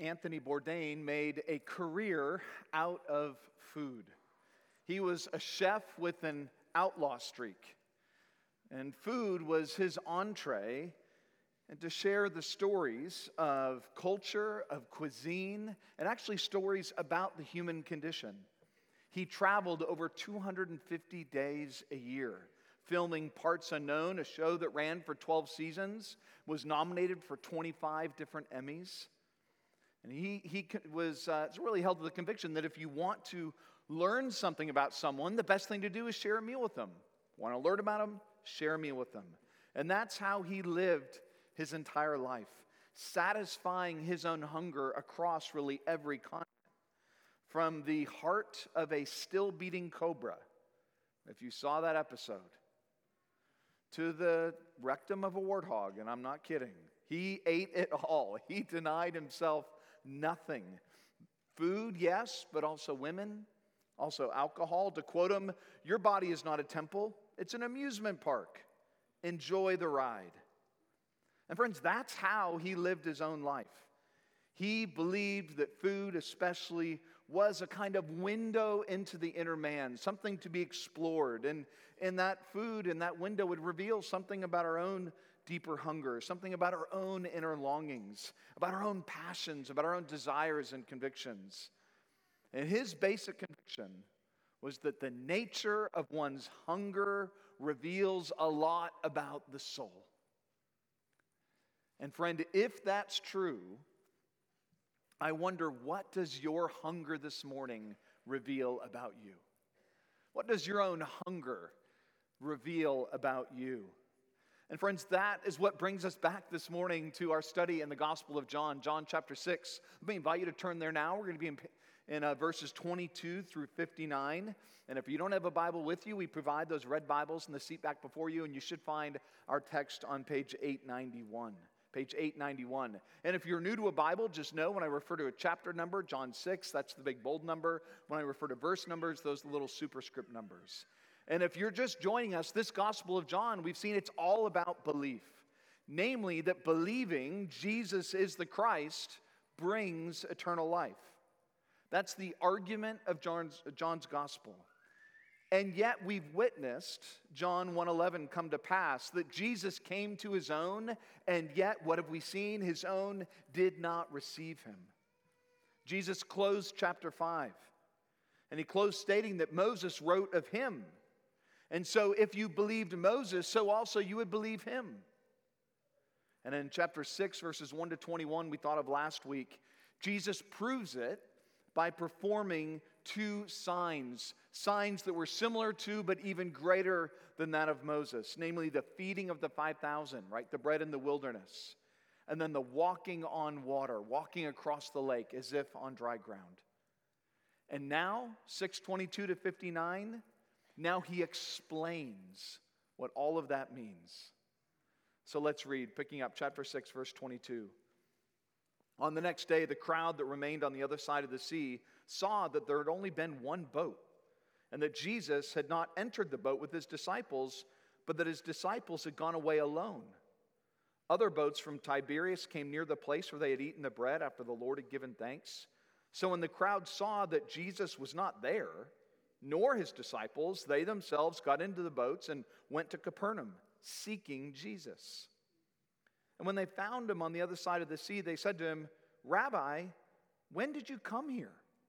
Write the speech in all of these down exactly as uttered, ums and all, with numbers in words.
Anthony Bourdain made a career out of food. He was a chef with an outlaw streak, and food was his entree, and to share the stories of culture, of cuisine, and actually stories about the human condition. He traveled over two hundred fifty days a year, filming Parts Unknown, a show that ran for twelve seasons, was nominated for twenty-five different Emmys. And he, he was uh, really held to the conviction that if you want to learn something about someone, the best thing to do is share a meal with them. Want to learn about them? Share a meal with them. And that's how he lived his entire life, satisfying his own hunger across really every continent. From the heart of a still-beating cobra, if you saw that episode, to the rectum of a warthog, and I'm not kidding. He ate it all. He denied himself nothing. Food, yes, but also women, also alcohol. To quote him, "Your body is not a temple, it's an amusement park. Enjoy the ride." And friends, that's how he lived his own life. He believed that food especially was a kind of window into the inner man, something to be explored. And, and that food and that window would reveal something about our own deeper hunger, something about our own inner longings, about our own passions, about our own desires and convictions. And his basic conviction was that the nature of one's hunger reveals a lot about the soul. And friend, if that's true, I wonder, what does your hunger this morning reveal about you? What does your own hunger reveal about you? And friends, that is what brings us back this morning to our study in the Gospel of John, John chapter six. Let me invite you to turn there now. We're going to be in, in uh, verses twenty-two through fifty-nine. And if you don't have a Bible with you, we provide those red Bibles in the seat back before you, and you should find our text on page eight ninety-one. Page eight ninety-one. And if you're new to a Bible, just know when I refer to a chapter number, John six, that's the big bold number. When I refer to verse numbers, those are the little superscript numbers. And if you're just joining us, this Gospel of John, we've seen it's all about belief. Namely, that believing Jesus is the Christ brings eternal life. That's the argument of John's, John's Gospel. And yet we've witnessed John one eleven come to pass, that Jesus came to his own, and yet what have we seen? His own did not receive him. Jesus closed chapter five, and he closed stating that Moses wrote of him. And so if you believed Moses, so also you would believe him. And in chapter six, verses one to twenty-one, we thought of last week, Jesus proves it by performing two signs, signs that were similar to but even greater than that of Moses, namely the feeding of the five thousand, right, the bread in the wilderness, and then the walking on water, walking across the lake as if on dry ground. And now, six twenty-two to fifty-nine, now he explains what all of that means. So let's read, picking up chapter six, verse twenty-two. On the next day, the crowd that remained on the other side of the sea saw that there had only been one boat, and that Jesus had not entered the boat with his disciples, but that his disciples had gone away alone. Other boats from Tiberias came near the place where they had eaten the bread after the Lord had given thanks. So when the crowd saw that Jesus was not there, nor his disciples, they themselves got into the boats and went to Capernaum, seeking Jesus. And when they found him on the other side of the sea, they said to him, "Rabbi, when did you come here?"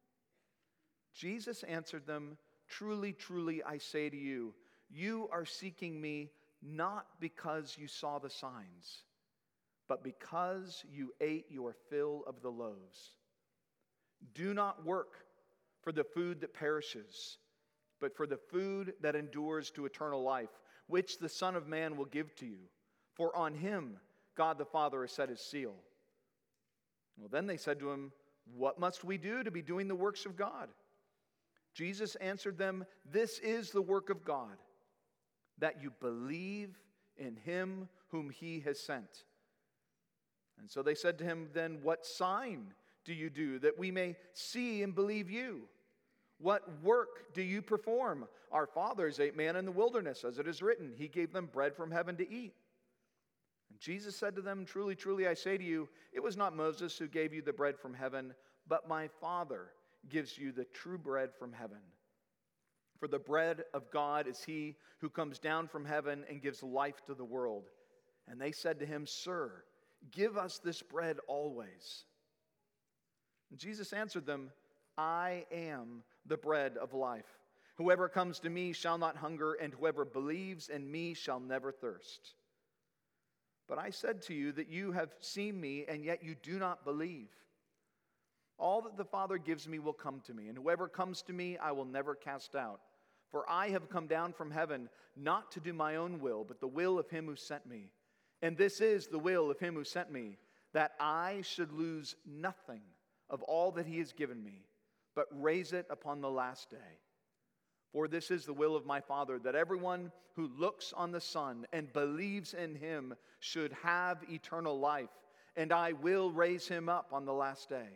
Jesus answered them, "Truly, truly, I say to you, you are seeking me not because you saw the signs, but because you ate your fill of the loaves. Do not work for the food that perishes, but for the food that endures to eternal life, which the Son of Man will give to you. For on him God the Father has set his seal." Well, then they said to him, "What must we do to be doing the works of God?" Jesus answered them, "This is the work of God, that you believe in him whom he has sent." And so they said to him, "Then what sign do you do that we may see and believe you? What work do you perform? Our fathers ate manna in the wilderness, as it is written, he gave them bread from heaven to eat." And Jesus said to them, "Truly, truly, I say to you, it was not Moses who gave you the bread from heaven, but my Father gives you the true bread from heaven. For the bread of God is he who comes down from heaven and gives life to the world." And they said to him, "Sir, give us this bread always." And Jesus answered them, "I am the bread of life. Whoever comes to me shall not hunger, and whoever believes in me shall never thirst. But I said to you that you have seen me, and yet you do not believe. All that the Father gives me will come to me, and whoever comes to me I will never cast out. For I have come down from heaven not to do my own will, but the will of him who sent me. And this is the will of him who sent me, that I should lose nothing of all that he has given me, but raise it upon the last day. For this is the will of my Father, that everyone who looks on the Son and believes in him should have eternal life, and I will raise him up on the last day."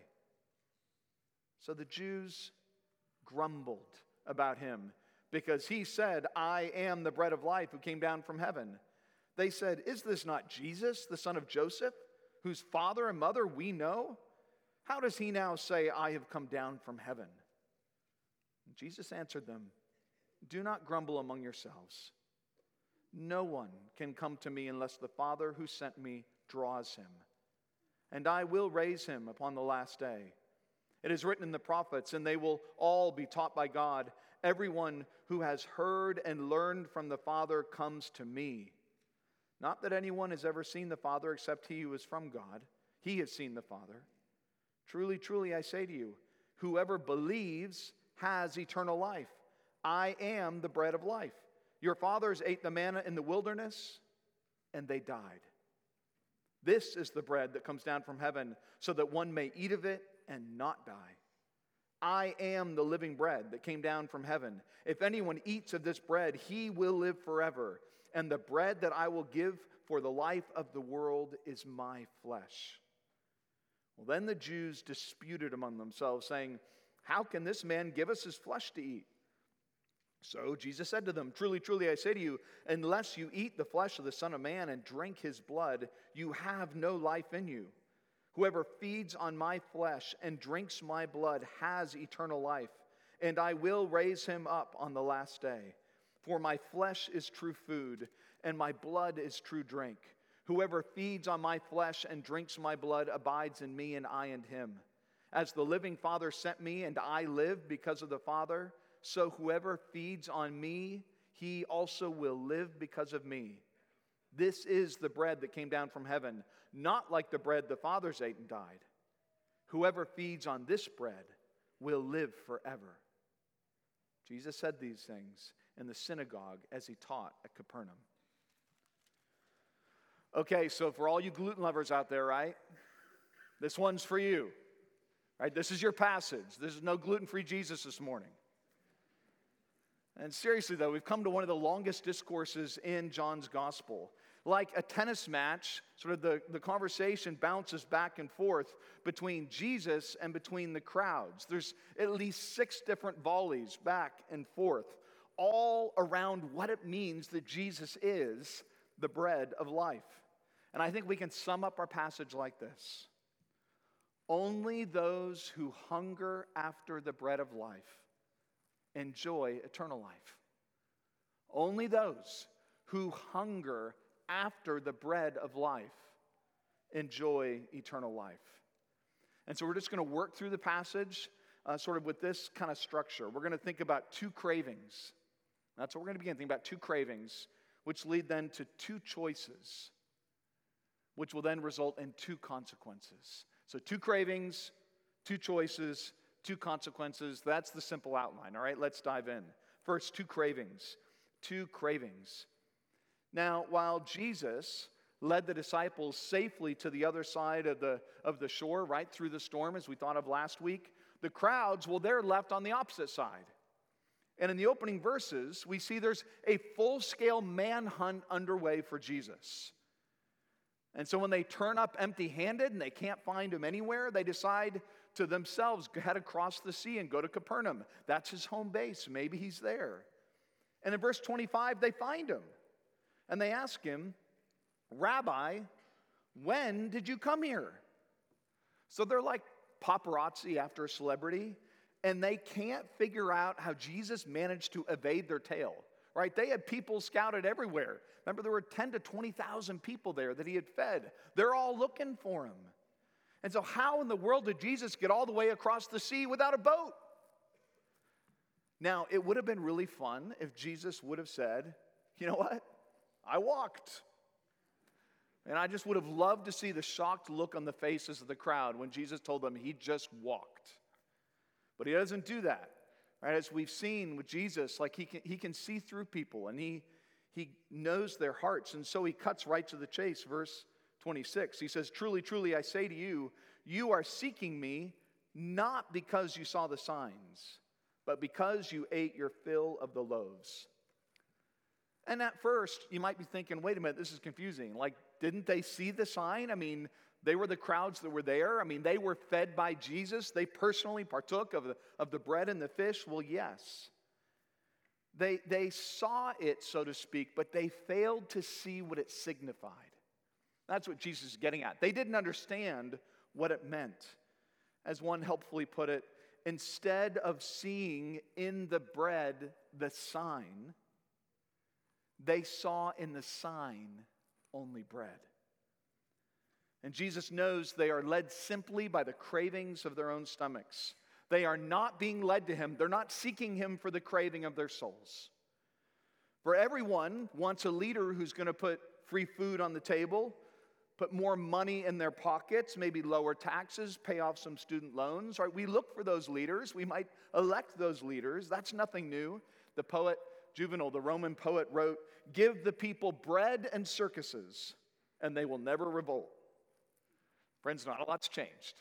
So the Jews grumbled about him, because he said, "I am the bread of life who came down from heaven." They said, "Is this not Jesus, the son of Joseph, whose father and mother we know? How does he now say, 'I have come down from heaven'?" And Jesus answered them, "Do not grumble among yourselves. No one can come to me unless the Father who sent me draws him. And I will raise him upon the last day. It is written in the prophets, and they will all be taught by God. Everyone who has heard and learned from the Father comes to me. Not that anyone has ever seen the Father except he who is from God. He has seen the Father. Truly, truly, I say to you, whoever believes has eternal life. I am the bread of life. Your fathers ate the manna in the wilderness, and they died. This is the bread that comes down from heaven, so that one may eat of it and not die. I am the living bread that came down from heaven. If anyone eats of this bread, he will live forever. And the bread that I will give for the life of the world is my flesh." Well, then the Jews disputed among themselves, saying, "How can this man give us his flesh to eat?" So Jesus said to them, "Truly, truly, I say to you, unless you eat the flesh of the Son of Man and drink his blood, you have no life in you. Whoever feeds on my flesh and drinks my blood has eternal life, and I will raise him up on the last day. For my flesh is true food, and my blood is true drink. Whoever feeds on my flesh and drinks my blood abides in me, and I in him. As the living Father sent me, and I live because of the Father, so whoever feeds on me, he also will live because of me. This is the bread that came down from heaven, not like the bread the fathers ate and died. Whoever feeds on this bread will live forever." Jesus said these things in the synagogue as he taught at Capernaum. Okay, so for all you gluten lovers out there, right? This one's for you. Right? This is your passage. This is no gluten-free Jesus this morning. And seriously, though, we've come to one of the longest discourses in John's gospel. Like a tennis match, sort of the, the conversation bounces back and forth between Jesus and between the crowds. There's at least six different volleys back and forth, all around what it means that Jesus is the bread of life. And I think we can sum up our passage like this. Only those who hunger after the bread of life enjoy eternal life. Only those who hunger after the bread of life enjoy eternal life. And so we're just going to work through the passage uh, sort of with this kind of structure. We're going to think about two cravings. That's what we're going to begin thinking about, two cravings, which lead then to two choices, which will then result in two consequences. So two cravings, two choices, two consequences. That's the simple outline. All right, let's dive in. First, two cravings. Two cravings. Now, while Jesus led the disciples safely to the other side of the, of the shore, right through the storm, as we thought of last week, the crowds, well, they're left on the opposite side. And in the opening verses, we see there's a full-scale manhunt underway for Jesus. And so when they turn up empty-handed and they can't find him anywhere, they decide to themselves head across the sea and go to Capernaum. That's his home base. Maybe he's there. And in verse twenty-five, they find him. And they ask him, Rabbi, when did you come here? So they're like paparazzi after a celebrity, and they can't figure out how Jesus managed to evade their tail, right? They had people scouted everywhere. Remember, there were ten to twenty thousand people there that he had fed. They're all looking for him. And so how in the world did Jesus get all the way across the sea without a boat? Now, it would have been really fun if Jesus would have said, you know what? I walked. And I just would have loved to see the shocked look on the faces of the crowd when Jesus told them he just walked. But he doesn't do that. Right? As we've seen with Jesus, like he can, he can see through people, and he, he knows their hearts. And so he cuts right to the chase. Verse twenty-six, he says, truly, truly, I say to you, you are seeking me not because you saw the signs, but because you ate your fill of the loaves. And at first, you might be thinking, wait a minute, this is confusing. Like, didn't they see the sign? I mean, they were the crowds that were there. I mean, they were fed by Jesus. They personally partook of the, of the bread and the fish. Well, yes. They, they saw it, so to speak, but they failed to see what it signified. That's what Jesus is getting at. They didn't understand what it meant. As one helpfully put it, instead of seeing in the bread the sign, they saw in the sign only bread. And Jesus knows they are led simply by the cravings of their own stomachs. They are not being led to him. They're not seeking him for the craving of their souls. For everyone wants a leader who's going to put free food on the table, put more money in their pockets, maybe lower taxes, pay off some student loans. Right? We look for those leaders. We might elect those leaders. That's nothing new. The poet Juvenal, the Roman poet, wrote, "Give the people bread and circuses, and they will never revolt." Friends, not a lot's changed.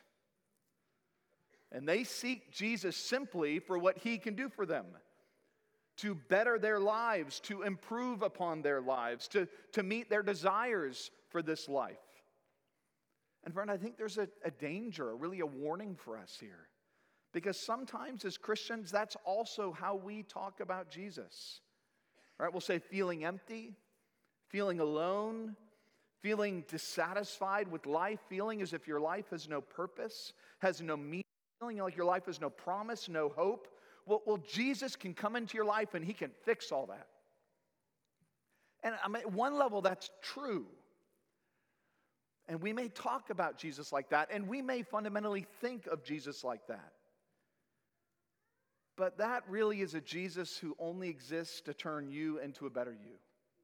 And they seek Jesus simply for what he can do for them, to better their lives, to improve upon their lives, to, to meet their desires for this life. And friend, I think there's a, a danger, really a warning for us here. Because sometimes as Christians, that's also how we talk about Jesus. Right? We'll say feeling empty, feeling alone, feeling dissatisfied with life, feeling as if your life has no purpose, has no meaning, feeling like your life has no promise, no hope. Well, well, Jesus can come into your life and he can fix all that. And I mean, at one level, that's true. And we may talk about Jesus like that, and we may fundamentally think of Jesus like that. But that really is a Jesus who only exists to turn you into a better you.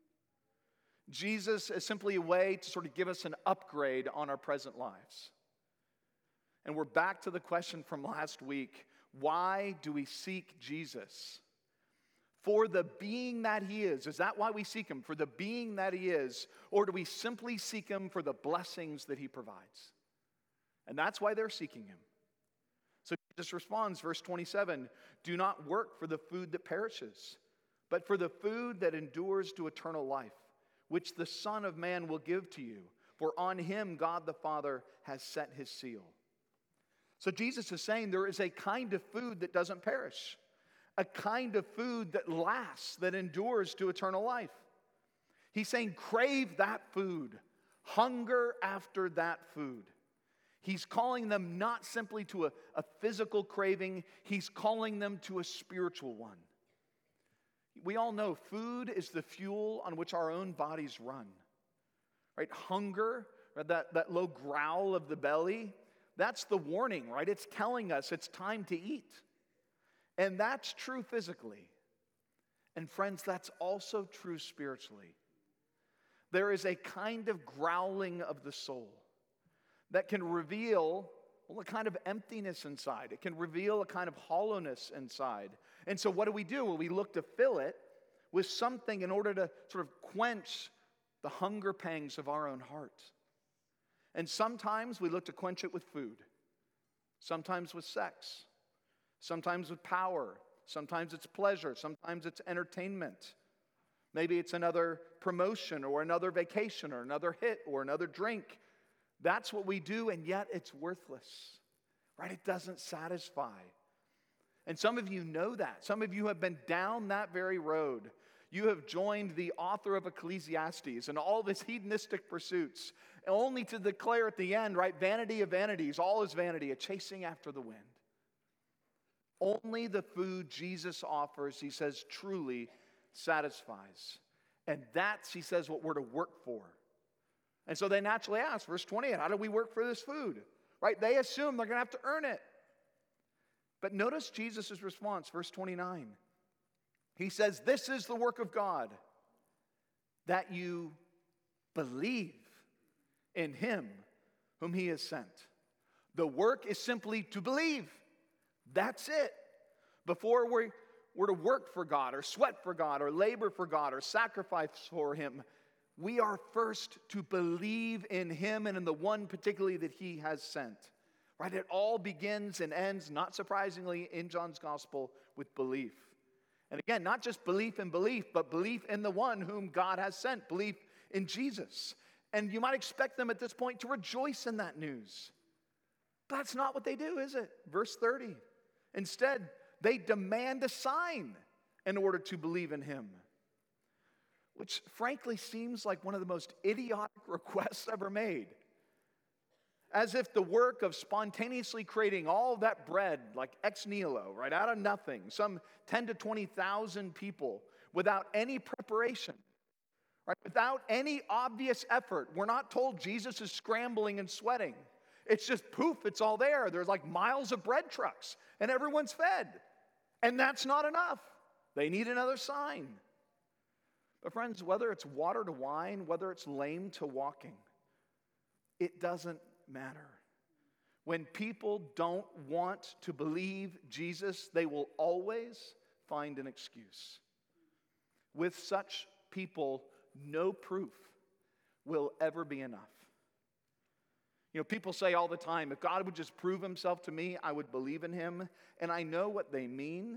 Jesus is simply a way to sort of give us an upgrade on our present lives. And we're back to the question from last week. Why do we seek Jesus? For the being that he is. Is that why we seek him? For the being that he is? Or do we simply seek him for the blessings that he provides? And that's why they're seeking him. So Jesus responds, verse twenty-seven, do not work for the food that perishes, but for the food that endures to eternal life, which the Son of Man will give to you. For on him God the Father has set his seal. So Jesus is saying there is a kind of food that doesn't perish, a kind of food that lasts, that endures to eternal life. He's saying crave that food, hunger after that food. He's calling them not simply to a, a physical craving, he's calling them to a spiritual one. We all know food is the fuel on which our own bodies run. Right? Hunger, right? That, that low growl of the belly, that's the warning, right? It's telling us it's time to eat. And that's true physically. And friends, that's also true spiritually. There is a kind of growling of the soul that can reveal well, a kind of emptiness inside. It can reveal a kind of hollowness inside. And so what do we do? Well, we look to fill it with something in order to sort of quench the hunger pangs of our own heart. And sometimes we look to quench it with food. Sometimes with sex. Sometimes with power. Sometimes it's pleasure. Sometimes it's entertainment. Maybe it's another promotion or another vacation or another hit or another drink. That's what we do, and yet it's worthless, right? It doesn't satisfy. And some of you know that. Some of you have been down that very road. You have joined the author of Ecclesiastes and all of his hedonistic pursuits, only to declare at the end, right, vanity of vanities, all is vanity, a chasing after the wind. Only the food Jesus offers, he says, truly satisfies. And that's, he says, what we're to work for. And so they naturally ask, verse twenty-eight, how do we work for this food? Right? They assume they're going to have to earn it. But notice Jesus' response, verse twenty-nine. He says, this is the work of God, that you believe in him whom he has sent. The work is simply to believe. That's it. Before we're, we're to work for God, or sweat for God, or labor for God, or sacrifice for him, we are first to believe in him and in the one particularly that he has sent. Right? It all begins and ends, not surprisingly, in John's gospel with belief. And again, not just belief in belief, but belief in the one whom God has sent, belief in Jesus. And you might expect them at this point to rejoice in that news. But that's not what they do, is it? Verse thirty. Instead, they demand a sign in order to believe in him. Which frankly seems like one of the most idiotic requests ever made. As if the work of spontaneously creating all that bread, like ex nihilo, right out of nothing, some ten to twenty thousand people, without any preparation, right, without any obvious effort. We're not told Jesus is scrambling and sweating. It's just poof, it's all there. There's like miles of bread trucks, and everyone's fed. And that's not enough. They need another sign. But friends, whether it's water to wine, whether it's lame to walking, it doesn't matter. When people don't want to believe Jesus, they will always find an excuse. With such people, no proof will ever be enough. You know, people say all the time, if God would just prove himself to me, I would believe in him. And I know what they mean.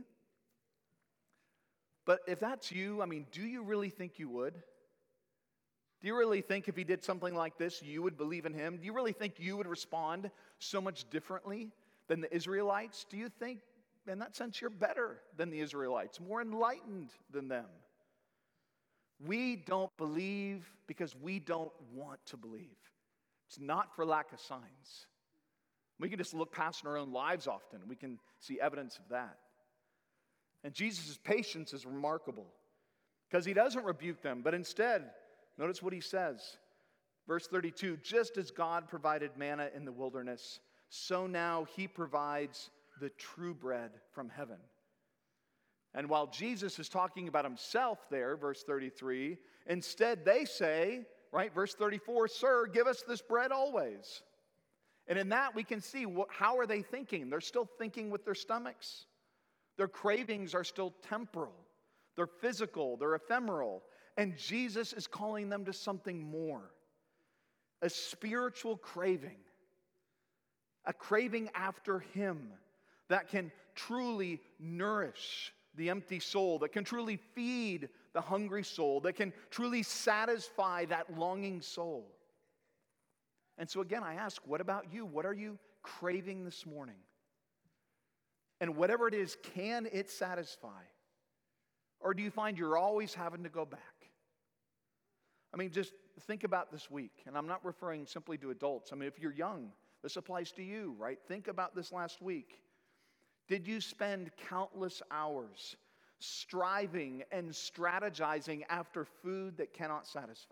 But if that's you, I mean, do you really think you would? Do you really think if he did something like this, you would believe in him? Do you really think you would respond so much differently than the Israelites? Do you think, in that sense, you're better than the Israelites, more enlightened than them? We don't believe because we don't want to believe. It's not for lack of signs. We can just look past in our own lives often. We can see evidence of that. And Jesus' patience is remarkable because he doesn't rebuke them, but instead, notice what he says. Verse thirty-two, just as God provided manna in the wilderness, so now he provides the true bread from heaven. And while Jesus is talking about himself there, verse thirty-three, instead they say, right, verse thirty-four, sir, give us this bread always. And in that we can see what, how are they thinking? They're still thinking with their stomachs. Their cravings are still temporal. They're physical. They're ephemeral. And Jesus is calling them to something more. A spiritual craving. A craving after him that can truly nourish the empty soul, that can truly feed the hungry soul, that can truly satisfy that longing soul. And so again, I ask, what about you? What are you craving this morning? And whatever it is, can it satisfy? Or do you find you're always having to go back? I mean, just think about this week. And I'm not referring simply to adults. I mean, if you're young, this applies to you, right? Think about this last week. Did you spend countless hours striving and strategizing after food that cannot satisfy?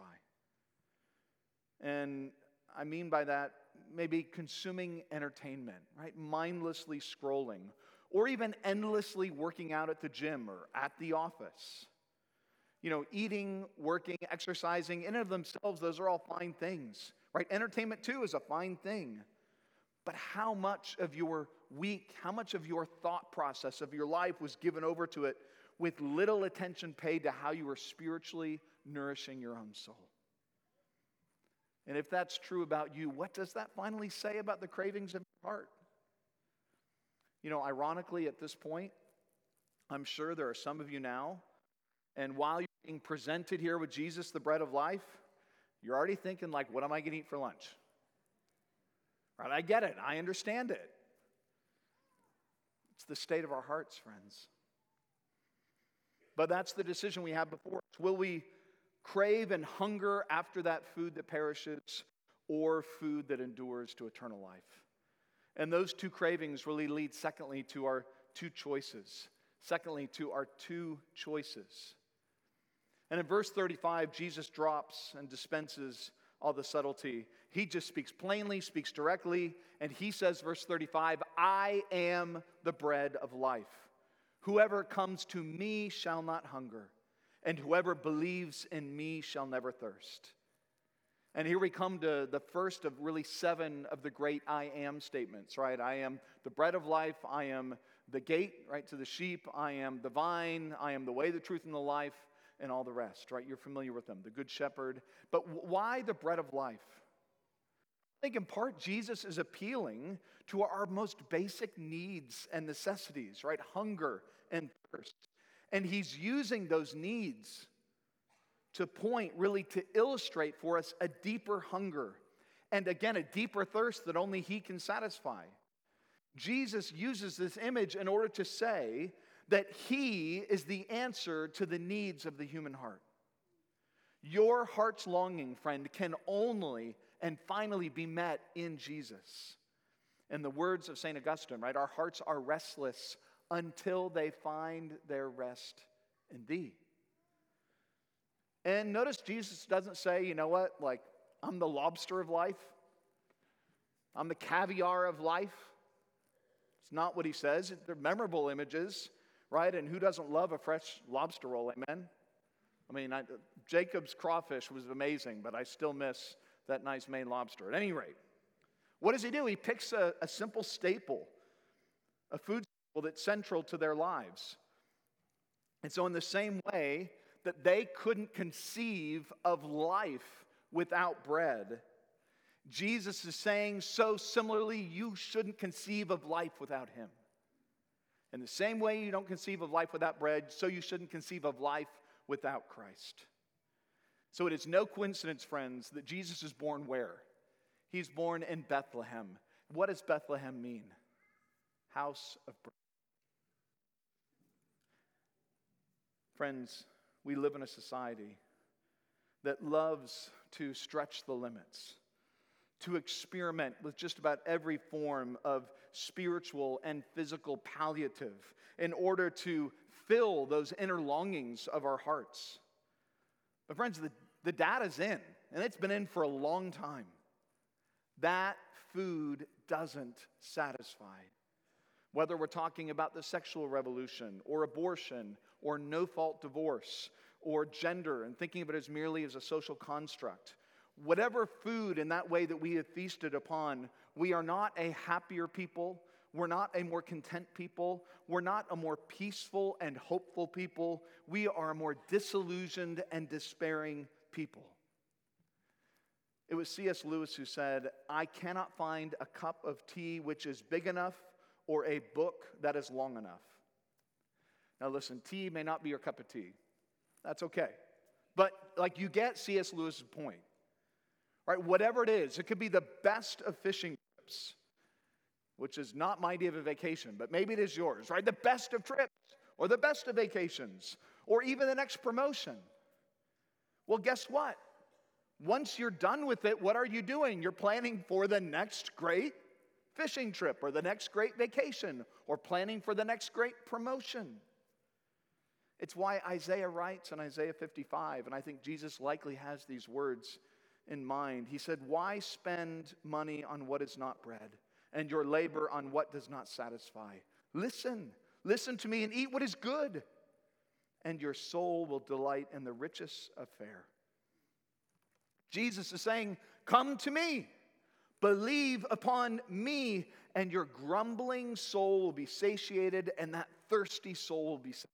And I mean by that, maybe consuming entertainment, right? Mindlessly scrolling, or even endlessly working out at the gym or at the office. You know, eating, working, exercising, in and of themselves, those are all fine things, right? Entertainment too is a fine thing. But how much of your week, how much of your thought process of your life was given over to it with little attention paid to how you were spiritually nourishing your own soul? And if that's true about you, what does that finally say about the cravings of your heart? You know, ironically, at this point, I'm sure there are some of you now, and while you're being presented here with Jesus, the bread of life, you're already thinking, like, what am I going to eat for lunch? Right? I get it. I understand it. It's the state of our hearts, friends. But that's the decision we have before us. Will we crave and hunger after that food that perishes or food that endures to eternal life? And those two cravings really lead, secondly, to our two choices. Secondly, to our two choices. And in verse thirty-five, Jesus drops and dispenses all the subtlety. He just speaks plainly, speaks directly, and he says, verse thirty-five, I am the bread of life. Whoever comes to me shall not hunger, and whoever believes in me shall never thirst. And here we come to the first of really seven of the great I am statements, right? I am the bread of life. I am the gate, right, to the sheep. I am the vine. I am the way, the truth, and the life, and all the rest, right? You're familiar with them, the good shepherd. But why the bread of life? I think in part Jesus is appealing to our most basic needs and necessities, right? Hunger and thirst. And he's using those needs to point, really to illustrate for us a deeper hunger. And again, a deeper thirst that only he can satisfy. Jesus uses this image in order to say that he is the answer to the needs of the human heart. Your heart's longing, friend, can only and finally be met in Jesus. In the words of Saint Augustine, right? Our hearts are restless until they find their rest in thee. And notice Jesus doesn't say, you know what, like, I'm the lobster of life. I'm the caviar of life. It's not what he says. They're memorable images, right? And who doesn't love a fresh lobster roll, amen? I mean, I, Jacob's crawfish was amazing, but I still miss that nice Maine lobster. At any rate, what does he do? He picks a, a simple staple, a food staple that's central to their lives. And so in the same way that they couldn't conceive of life without bread, Jesus is saying, so similarly, you shouldn't conceive of life without him. In the same way you don't conceive of life without bread, so you shouldn't conceive of life without Christ. So it is no coincidence, friends, that Jesus is born where? He's born in Bethlehem. What does Bethlehem mean? House of bread. Friends, we live in a society that loves to stretch the limits, to experiment with just about every form of spiritual and physical palliative in order to fill those inner longings of our hearts. But friends, the, the data's in, and it's been in for a long time. That food doesn't satisfy. Whether we're talking about the sexual revolution or abortion or no-fault divorce or gender and thinking of it as merely as a social construct, whatever food in that way that we have feasted upon, we are not a happier people. We're not a more content people. We're not a more peaceful and hopeful people. We are a more disillusioned and despairing people. It was C S Lewis who said, I cannot find a cup of tea which is big enough or a book that is long enough. Now listen, tea may not be your cup of tea. That's okay. But like you get C S Lewis's point. Right? Whatever it is, it could be the best of fishing trips, which is not my idea of a vacation, but maybe it is yours, right? The best of trips or the best of vacations or even the next promotion. Well, guess what? Once you're done with it, what are you doing? You're planning for the next great fishing trip or the next great vacation or planning for the next great promotion. It's why Isaiah writes in Isaiah fifty-five, and I think Jesus likely has these words in mind. He said, why spend money on what is not bread and your labor on what does not satisfy? Listen, listen to me and eat what is good, and your soul will delight in the richest of fare. Jesus is saying, come to me, believe upon me, and your grumbling soul will be satiated, and that thirsty soul will be satisfied.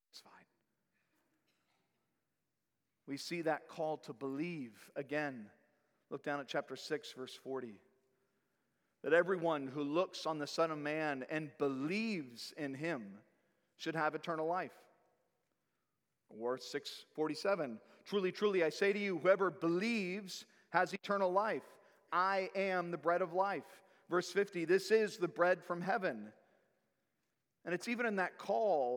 We see that call to believe again. Look down at chapter six, verse forty. That everyone who looks on the Son of Man and believes in him should have eternal life. Or six forty-seven. Truly, truly, I say to you, whoever believes has eternal life. I am the bread of life. Verse fifty, this is the bread from heaven. And it's even in that call,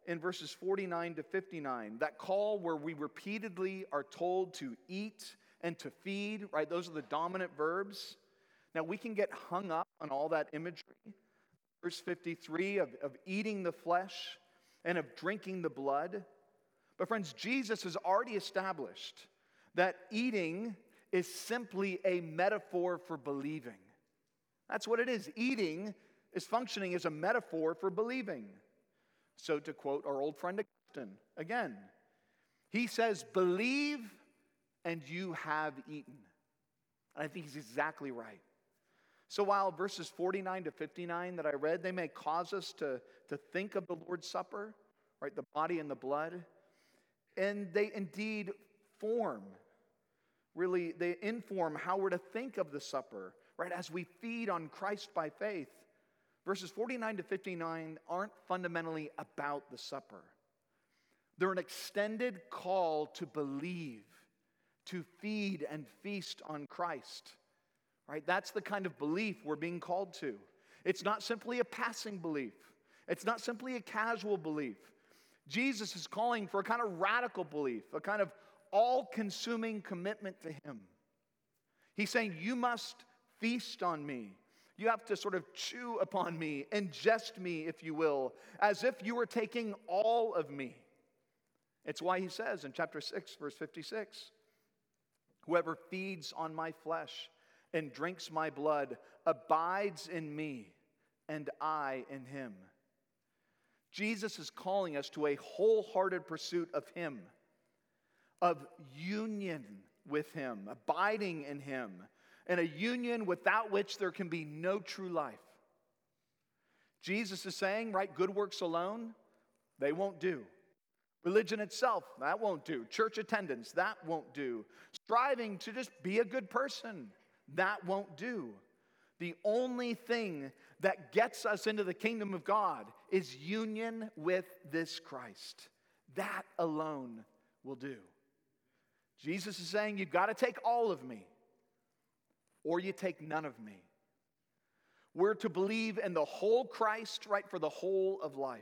in verses forty-nine to fifty-nine, that call where we repeatedly are told to eat and to feed, right? Those are the dominant verbs. Now, we can get hung up on all that imagery. Verse fifty-three of, of eating the flesh and of drinking the blood. But friends, Jesus has already established that eating is simply a metaphor for believing. That's what it is. Eating is functioning as a metaphor for believing. So to quote our old friend Augustine, again, he says, believe and you have eaten. And I think he's exactly right. So while verses forty-nine to fifty-nine that I read, they may cause us to, to think of the Lord's Supper, right, the body and the blood, and they indeed form, really, they inform how we're to think of the supper, right, as we feed on Christ by faith. Verses forty-nine to fifty-nine aren't fundamentally about the supper. They're an extended call to believe, to feed and feast on Christ. Right? That's the kind of belief we're being called to. It's not simply a passing belief. It's not simply a casual belief. Jesus is calling for a kind of radical belief, a kind of all-consuming commitment to Him. He's saying, you must feast on me. You have to sort of chew upon me, ingest me, if you will, as if you were taking all of me. It's why he says in chapter six, verse fifty-six, whoever feeds on my flesh and drinks my blood abides in me, and I in him. Jesus is calling us to a wholehearted pursuit of Him, of union with Him, abiding in Him, and a union without which there can be no true life. Jesus is saying, right, good works alone, they won't do. Religion itself, that won't do. Church attendance, that won't do. Striving to just be a good person, that won't do. The only thing that gets us into the kingdom of God is union with this Christ. That alone will do. Jesus is saying, you've got to take all of me, or you take none of me. We're to believe in the whole Christ, right, for the whole of life.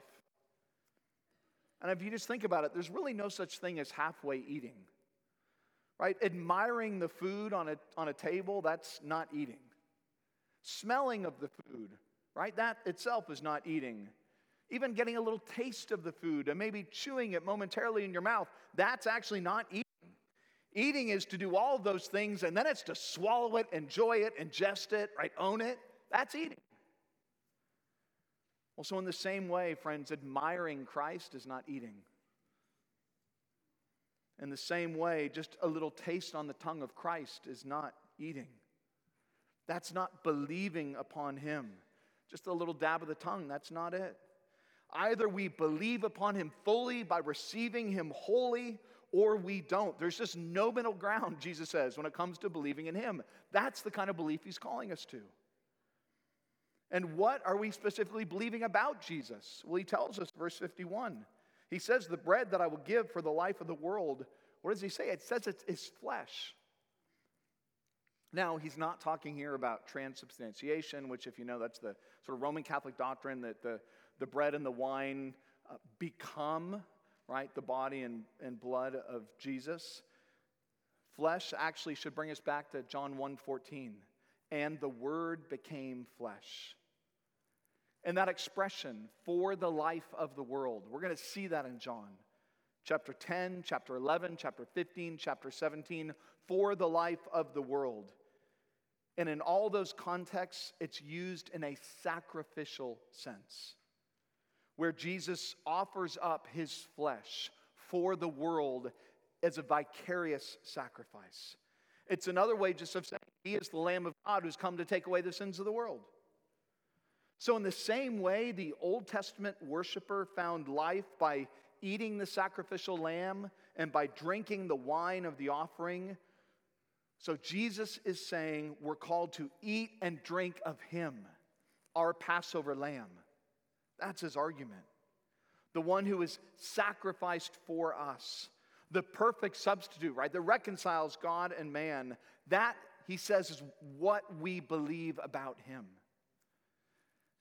And if you just think about it, there's really no such thing as halfway eating. Right? Admiring the food on a, on a table, that's not eating. Smelling of the food, right? That itself is not eating. Even getting a little taste of the food and maybe chewing it momentarily in your mouth, that's actually not eating. Eating is to do all of those things, and then it's to swallow it, enjoy it, ingest it, right? Own it. That's eating. Well, so in the same way, friends, admiring Christ is not eating. In the same way, just a little taste on the tongue of Christ is not eating. That's not believing upon Him. Just a little dab of the tongue, that's not it. Either we believe upon Him fully by receiving Him wholly, or we don't. There's just no middle ground, Jesus says, when it comes to believing in Him. That's the kind of belief He's calling us to. And what are we specifically believing about Jesus? Well, He tells us, verse fifty-one. He says, the bread that I will give for the life of the world, what does He say? It says it's His flesh. Now, He's not talking here about transubstantiation, which, if you know, that's the sort of Roman Catholic doctrine that the, the bread and the wine uh, become, right, the body and, and blood of Jesus. Flesh actually should bring us back to John one fourteen. And the Word became flesh. And that expression, for the life of the world, we're going to see that in John. Chapter ten, chapter eleven, chapter fifteen, chapter seventeen, for the life of the world. And in all those contexts, it's used in a sacrificial sense, where Jesus offers up His flesh for the world as a vicarious sacrifice. It's another way just of saying He is the Lamb of God who's come to take away the sins of the world. So in the same way, the Old Testament worshiper found life by eating the sacrificial lamb and by drinking the wine of the offering. So Jesus is saying we're called to eat and drink of Him, our Passover lamb. That's His argument. The one who is sacrificed for us. The perfect substitute, right? That reconciles God and man. That, he says, is what we believe about Him.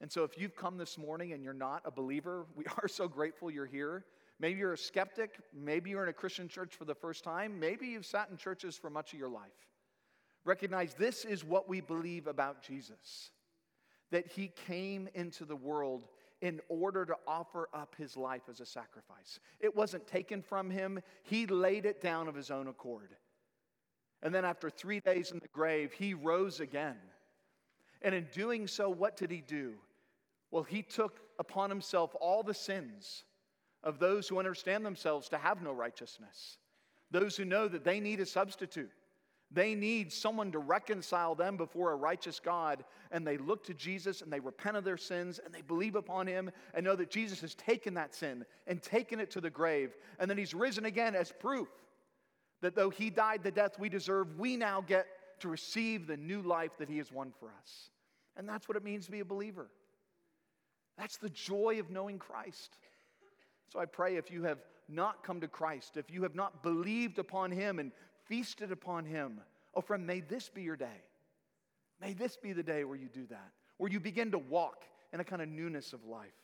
And so if you've come this morning and you're not a believer, we are so grateful you're here. Maybe you're a skeptic. Maybe you're in a Christian church for the first time. Maybe you've sat in churches for much of your life. Recognize this is what we believe about Jesus, that he came into the world in order to offer up his life as a sacrifice. It wasn't taken from him. He laid it down of his own accord. And then after three days in the grave, he rose again. And in doing so, what did he do? Well, he took upon himself all the sins of those who understand themselves to have no righteousness, those who know that they need a substitute. They need someone to reconcile them before a righteous God, and they look to Jesus and they repent of their sins and they believe upon him and know that Jesus has taken that sin and taken it to the grave, and then he's risen again as proof that though he died the death we deserve, we now get to receive the new life that he has won for us. And that's what it means to be a believer. That's the joy of knowing Christ. So I pray if you have not come to Christ, if you have not believed upon him and feasted upon him, oh friend, may this be your day. May this be the day where you do that, where you begin to walk in a kind of newness of life.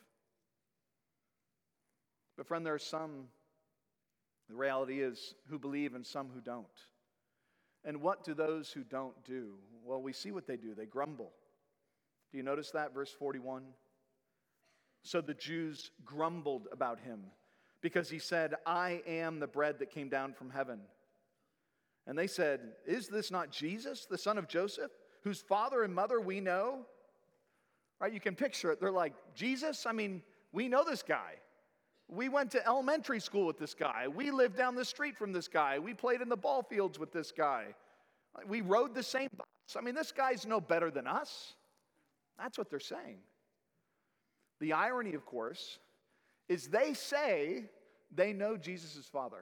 But friend, there are some, the reality is, who believe and some who don't. And what do those who don't do? Well, we see what they do. They grumble. Do you notice that? Verse forty-one. So the Jews grumbled about him because he said, I am the bread that came down from heaven. And they said, is this not Jesus, the son of Joseph, whose father and mother we know? Right? You can picture it. They're like, Jesus? I mean, we know this guy. We went to elementary school with this guy. We lived down the street from this guy. We played in the ball fields with this guy. We rode the same bus. I mean, this guy's no better than us. That's what they're saying. The irony, of course, is they say they know Jesus' father.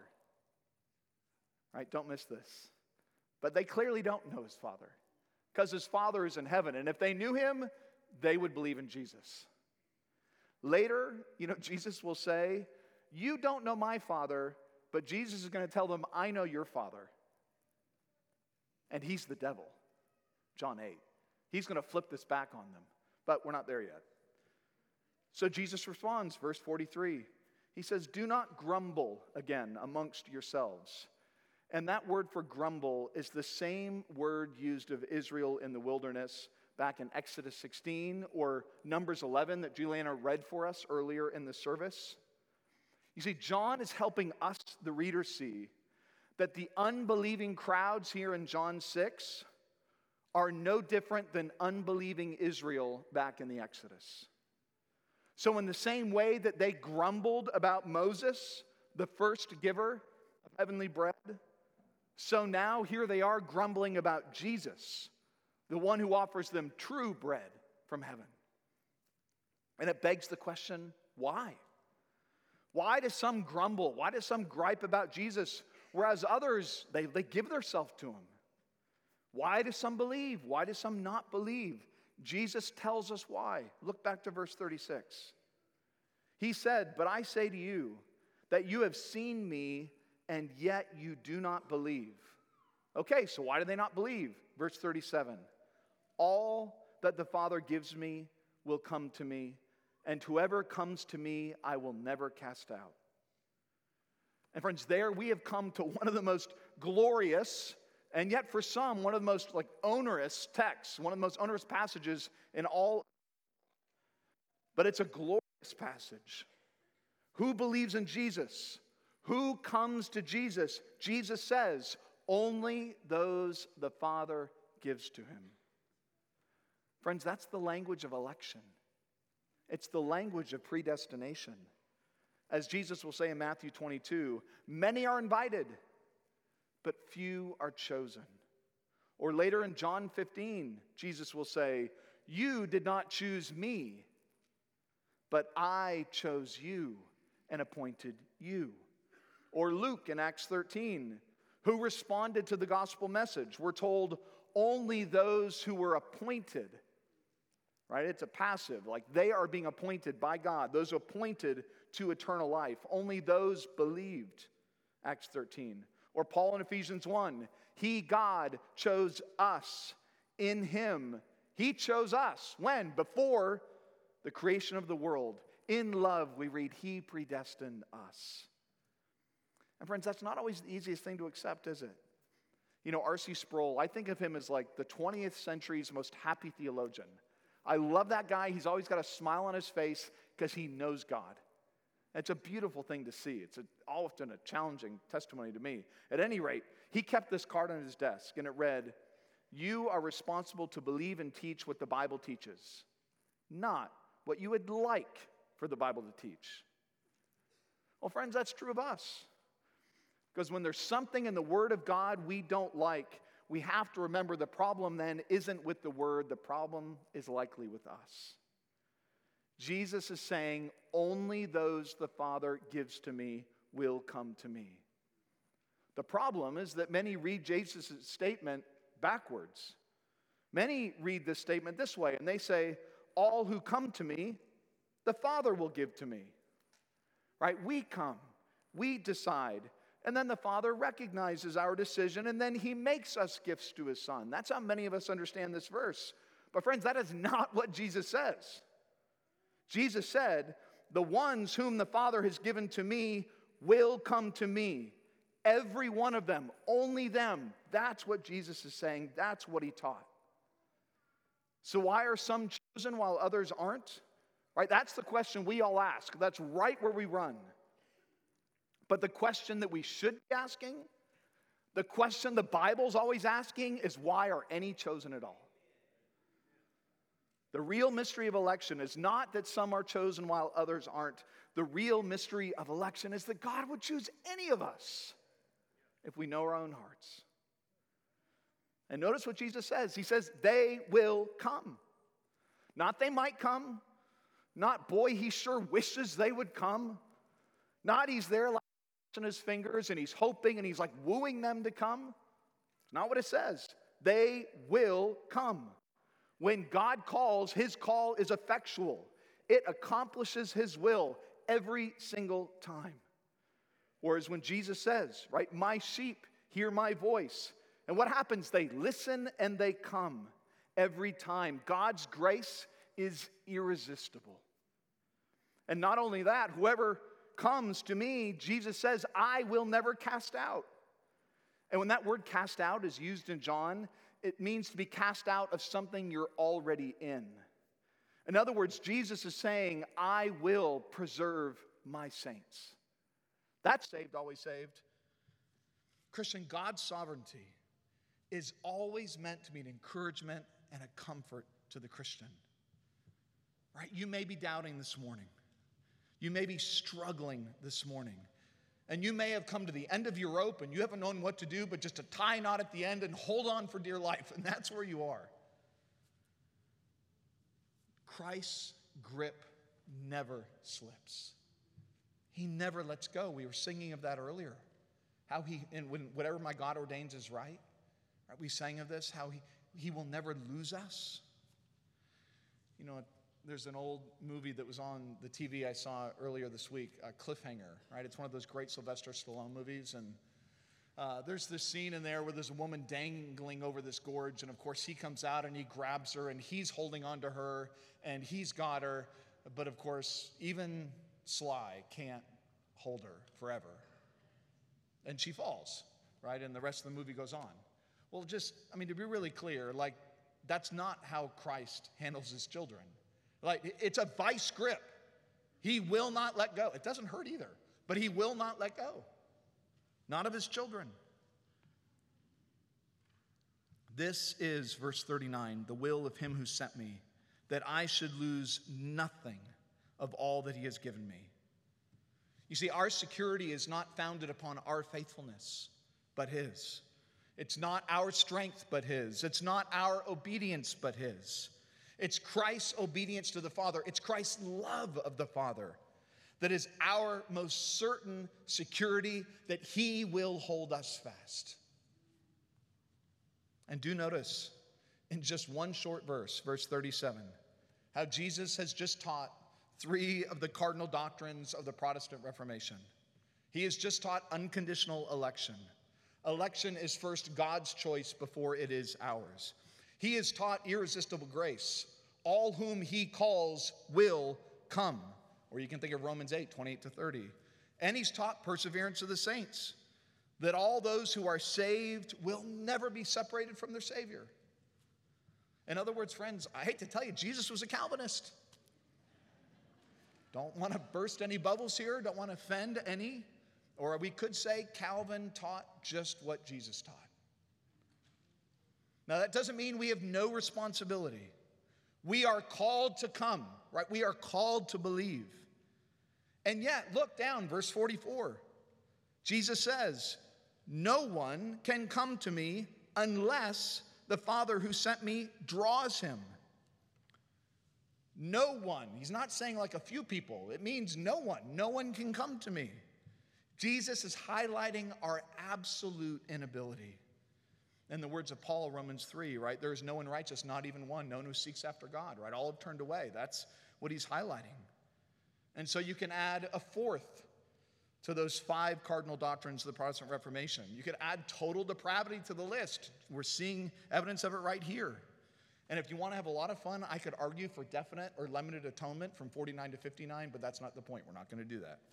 Right? Don't miss this. But they clearly don't know his father because his father is in heaven. And if they knew him, they would believe in Jesus. Later, you know, Jesus will say, you don't know my father, but Jesus is going to tell them, I know your father. And he's the devil. John eight. He's going to flip this back on them. But we're not there yet. So Jesus responds, verse forty-three. He says, do not grumble again amongst yourselves. And that word for grumble is the same word used of Israel in the wilderness back in Exodus sixteen or Numbers eleven that Juliana read for us earlier in the service. You see, John is helping us, the reader, see that the unbelieving crowds here in John six are no different than unbelieving Israel back in the Exodus. So in the same way that they grumbled about Moses, the first giver of heavenly bread, so now here they are grumbling about Jesus, the one who offers them true bread from heaven. And it begs the question, why? Why do some grumble? Why do some gripe about Jesus, whereas others, they, they give themselves to him? Why do some believe? Why do some not believe? Jesus tells us why. Look back to verse thirty-six. He said, but I say to you that you have seen me and yet you do not believe. Okay, so why do they not believe? Verse thirty-seven. All that the Father gives me will come to me, and whoever comes to me I will never cast out. And friends, there we have come to one of the most glorious, and yet for some, one of the most like onerous texts, one of the most onerous passages in all. But it's a glorious passage. Who believes in Jesus? Who comes to Jesus? Jesus says, only those the Father gives to him. Friends, that's the language of election. It's the language of predestination. As Jesus will say in Matthew twenty-two, many are invited, but few are chosen. Or later in John fifteen, Jesus will say, you did not choose me, but I chose you and appointed you. Or Luke in Acts thirteen, who responded to the gospel message. We're told only those who were appointed, right? It's a passive, like they are being appointed by God, those appointed to eternal life. Only those believed, Acts thirteen. Or Paul in Ephesians one, he, God, chose us in him. He chose us. When? Before the creation of the world. In love, we read, he predestined us. And friends, that's not always the easiest thing to accept, is it? You know, R C Sproul, I think of him as like the twentieth century's most happy theologian. I love that guy. He's always got a smile on his face because he knows God. It's a beautiful thing to see. It's a, often a challenging testimony to me. At any rate, he kept this card on his desk, and it read, "You are responsible to believe and teach what the Bible teaches, not what you would like for the Bible to teach." Well, friends, that's true of us. Because when there's something in the Word of God we don't like, we have to remember the problem then isn't with the Word, the problem is likely with us. Jesus is saying, only those the Father gives to me will come to me. The problem is that many read Jesus' statement backwards. Many read this statement this way, and they say, all who come to me, the Father will give to me. Right? We come, we decide, and then the Father recognizes our decision, and then he makes us gifts to his Son. That's how many of us understand this verse. But friends, that is not what Jesus says. Jesus said, the ones whom the Father has given to me will come to me. Every one of them, only them. That's what Jesus is saying. That's what he taught. So why are some chosen while others aren't? Right? That's the question we all ask. That's right where we run. But the question that we should be asking, the question the Bible's always asking, is why are any chosen at all? The real mystery of election is not that some are chosen while others aren't. The real mystery of election is that God would choose any of us if we know our own hearts. And notice what Jesus says. He says, they will come. Not they might come. Not, boy, he sure wishes they would come. Not he's there like in his fingers and he's hoping and he's like wooing them to come. It's not what it says. They will come. When God calls, his call is effectual. It accomplishes his will every single time. Whereas when Jesus says, right, my sheep hear my voice. And what happens? They listen and they come every time. God's grace is irresistible. And not only that, whoever comes to me, Jesus says, I will never cast out. And when that word cast out is used in John, it means to be cast out of something you're already in. In other words, Jesus is saying, I will preserve my saints. That's saved, always saved. Christian, God's sovereignty is always meant to be an encouragement and a comfort to the Christian. Right? You may be doubting this morning. You may be struggling this morning. And you may have come to the end of your rope and you haven't known what to do but just to tie a knot at the end and hold on for dear life. And that's where you are. Christ's grip never slips. He never lets go. We were singing of that earlier. How he, and when whatever my God ordains is right. Right? We sang of this, how he, he will never lose us. You know, there's an old movie that was on the T V I saw earlier this week, uh, Cliffhanger, right? It's one of those great Sylvester Stallone movies, and uh, there's this scene in there where there's a woman dangling over this gorge, and of course he comes out and he grabs her, and he's holding on to her, and he's got her, but of course even Sly can't hold her forever. And she falls, right? And the rest of the movie goes on. Well, just, I mean, to be really clear, like, that's not how Christ handles his children. Like, it's a vice grip. He will not let go. It doesn't hurt either, but he will not let go. Not of his children. This is, verse thirty-nine, the will of him who sent me, that I should lose nothing of all that he has given me. You see, our security is not founded upon our faithfulness, but his. It's not our strength, but his. It's not our obedience, but his. It's Christ's obedience to the Father. It's Christ's love of the Father that is our most certain security that he will hold us fast. And do notice in just one short verse, verse thirty-seven, how Jesus has just taught three of the cardinal doctrines of the Protestant Reformation. He has just taught unconditional election. Election is first God's choice before it is ours. He has taught irresistible grace. all whom he calls will come. Or you can think of Romans eight, twenty-eight to thirty. And he's taught perseverance of the saints, that all those who are saved will never be separated from their Savior. In other words, friends, I hate to tell you, Jesus was a Calvinist. Don't want to burst any bubbles here, don't want to offend any. Or we could say Calvin taught just what Jesus taught. Now, that doesn't mean we have no responsibility. We are called to come, right? We are called to believe. And yet, look down, verse forty-four. Jesus says, no one can come to me unless the Father who sent me draws him. No one. He's not saying like a few people. It means no one. No one can come to me. Jesus is highlighting our absolute inability. In the words of Paul, Romans three, right? There is no one righteous, not even one. No one who seeks after God, right? All have turned away. That's what he's highlighting. And so you can add a fourth to those five cardinal doctrines of the Protestant Reformation. You could add total depravity to the list. We're seeing evidence of it right here. And if you want to have a lot of fun, I could argue for definite or limited atonement from forty-nine to fifty-nine, but that's not the point. We're not going to do that.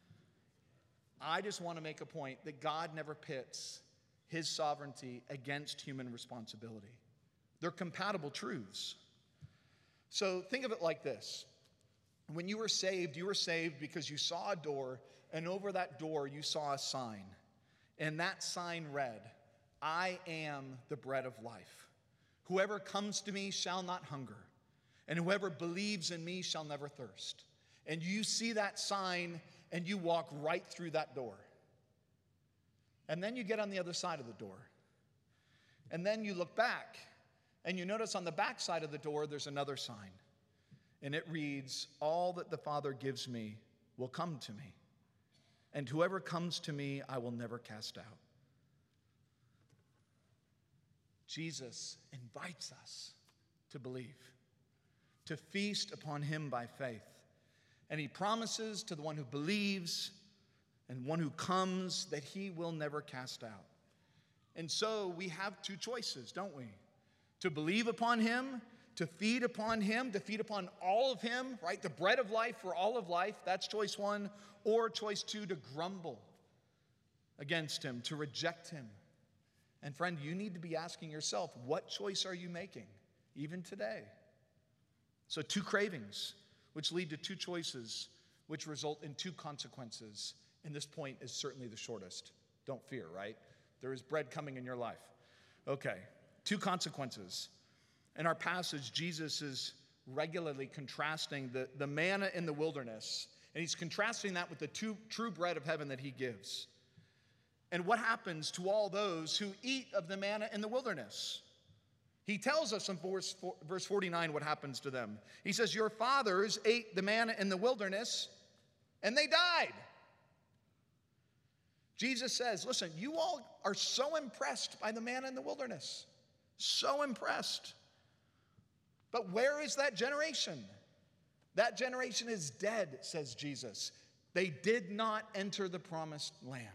I just want to make a point that God never pits his sovereignty against human responsibility. They're compatible truths. So think of it like this. When you were saved, you were saved because you saw a door, and over that door you saw a sign. And that sign read, I am the bread of life. Whoever comes to me shall not hunger, and whoever believes in me shall never thirst. And you see that sign, and you walk right through that door. And then you get on the other side of the door. And then you look back, and you notice on the back side of the door there's another sign. And it reads, all that the Father gives me will come to me. And whoever comes to me, I will never cast out. Jesus invites us to believe, to feast upon him by faith. And he promises to the one who believes and one who comes that he will never cast out. And so we have two choices, don't we? To believe upon him, to feed upon him, to feed upon all of him, right? The bread of life for all of life, that's choice one. Or choice two, to grumble against him, to reject him. And friend, you need to be asking yourself, what choice are you making, even today? So two cravings, which lead to two choices, which result in two consequences. And this point is certainly the shortest. Don't fear, right? There is bread coming in your life. Okay, two consequences. In our passage, Jesus is regularly contrasting the, the manna in the wilderness, and he's contrasting that with the two, true bread of heaven that he gives. And what happens to all those who eat of the manna in the wilderness? He tells us in verse, verse forty-nine what happens to them. He says, your fathers ate the manna in the wilderness, and they died. Jesus says, listen, you all are so impressed by the manna in the wilderness. So impressed. But where is that generation? That generation is dead, says Jesus. They did not enter the promised land.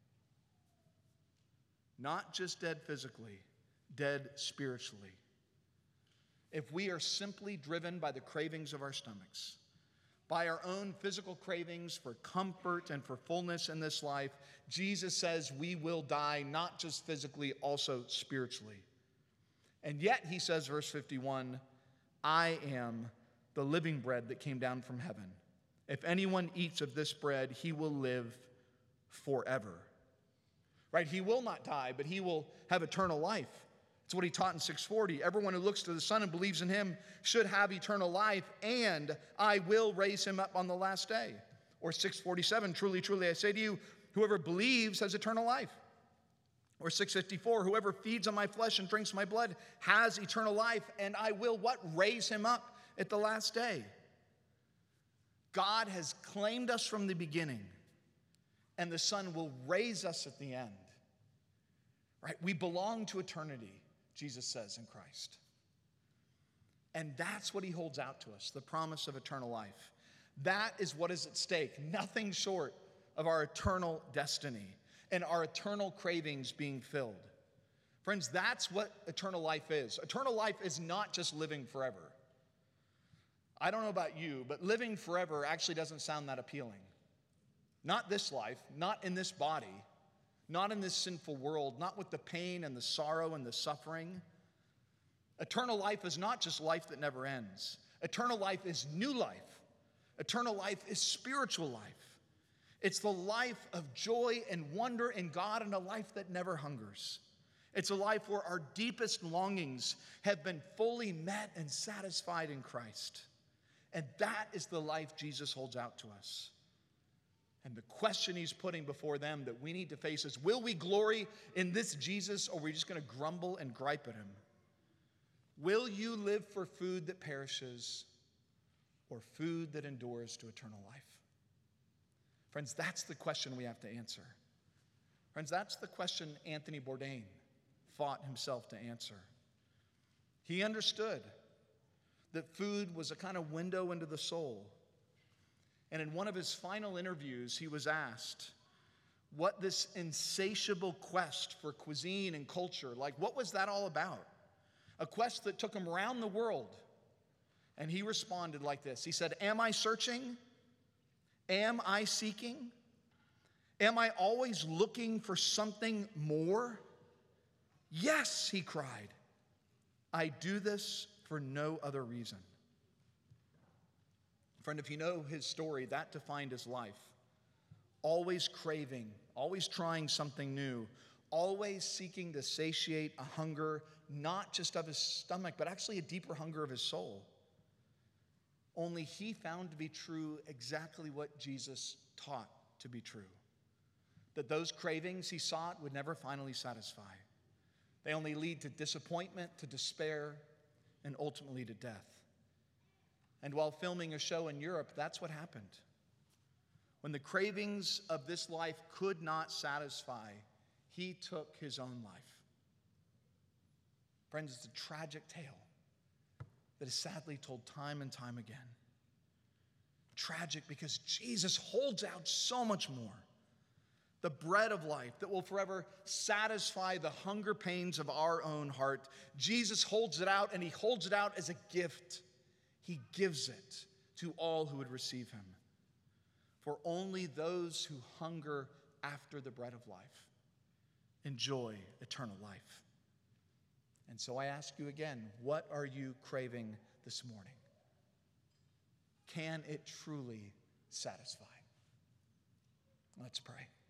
Not just dead physically, dead spiritually. If we are simply driven by the cravings of our stomachs, by our own physical cravings for comfort and for fullness in this life, Jesus says we will die, not just physically, also spiritually. And yet, he says, verse fifty-one, I am the living bread that came down from heaven. If anyone eats of this bread, he will live forever. Right? He will not die, but he will have eternal life. It's what he taught in six forty. Everyone who looks to the Son and believes in him should have eternal life, and I will raise him up on the last day. Or six forty-seven, truly, truly, I say to you, whoever believes has eternal life. Or six fifty-four, whoever feeds on my flesh and drinks my blood has eternal life, and I will what? Raise him up at the last day. God has claimed us from the beginning, and the Son will raise us at the end. Right? We belong to eternity, Jesus says in Christ. And that's what he holds out to us, the promise of eternal life. That is what is at stake, nothing short of our eternal destiny and our eternal cravings being filled. Friends, that's what eternal life is. Eternal life is not just living forever. I don't know about you, but living forever actually doesn't sound that appealing. Not this life, not in this body, not in this sinful world, not with the pain and the sorrow and the suffering. Eternal life is not just life that never ends. Eternal life is new life. Eternal life is spiritual life. It's the life of joy and wonder in God and a life that never hungers. It's a life where our deepest longings have been fully met and satisfied in Christ. And that is the life Jesus holds out to us. And the question he's putting before them that we need to face is, will we glory in this Jesus, or are we just going to grumble and gripe at him? Will you live for food that perishes or food that endures to eternal life? Friends, that's the question we have to answer. Friends, that's the question Anthony Bourdain fought himself to answer. He understood that food was a kind of window into the soul. And in one of his final interviews, he was asked what this insatiable quest for cuisine and culture, like what was that all about? A quest that took him around the world. And he responded like this. He said, am I searching? Am I seeking? Am I always looking for something more? Yes, he cried. I do this for no other reason. Friend, if you know his story, that defined his life. Always craving, always trying something new, always seeking to satiate a hunger, not just of his stomach, but actually a deeper hunger of his soul. Only he found to be true exactly what Jesus taught to be true. That those cravings he sought would never finally satisfy. They only lead to disappointment, to despair, and ultimately to death. And while filming a show in Europe, that's what happened. When the cravings of this life could not satisfy, he took his own life. Friends, it's a tragic tale that is sadly told time and time again. Tragic because Jesus holds out so much more. The bread of life that will forever satisfy the hunger pains of our own heart. Jesus holds it out, and he holds it out as a gift. He gives it to all who would receive him. For only those who hunger after the bread of life enjoy eternal life. And so I ask you again, what are you craving this morning? Can it truly satisfy? Let's pray.